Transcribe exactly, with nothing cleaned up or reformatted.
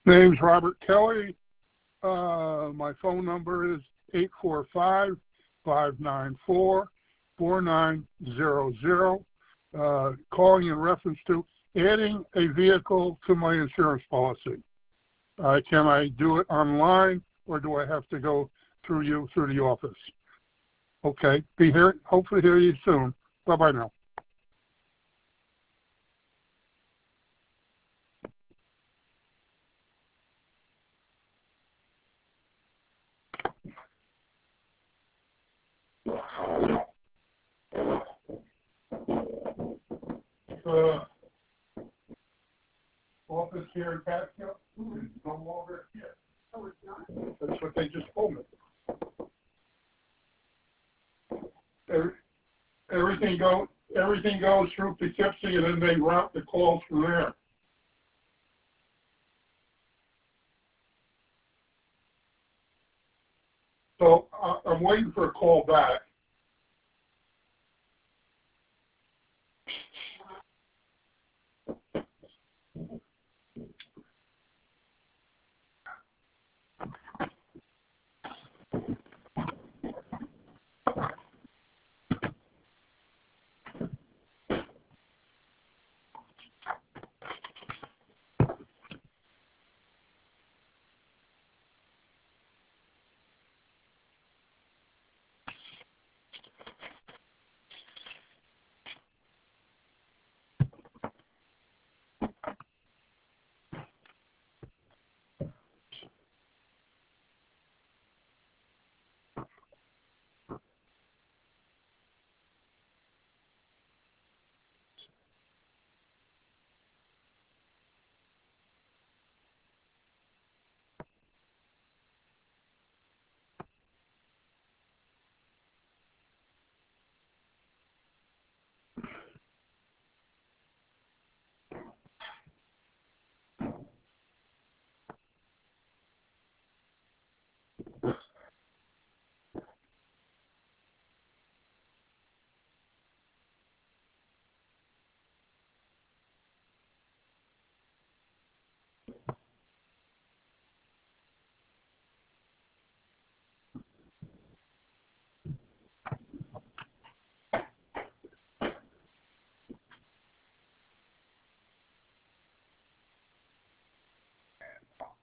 Name's Robert Kelly. Uh, my phone number is eight four five, five nine four, four nine zero zero. Uh, calling in reference to adding a vehicle to my insurance policy. Uh, can I do it online, or do I have to go through you, through the office? Okay, be here, hopefully hear you soon. Bye-bye now. Uh, office here in Catskill is no longer here. No, it's not. That's what they just told me. Every, everything go, everything goes through Poughkeepsie, and then they route the calls from there. So uh, I'm waiting for a call back.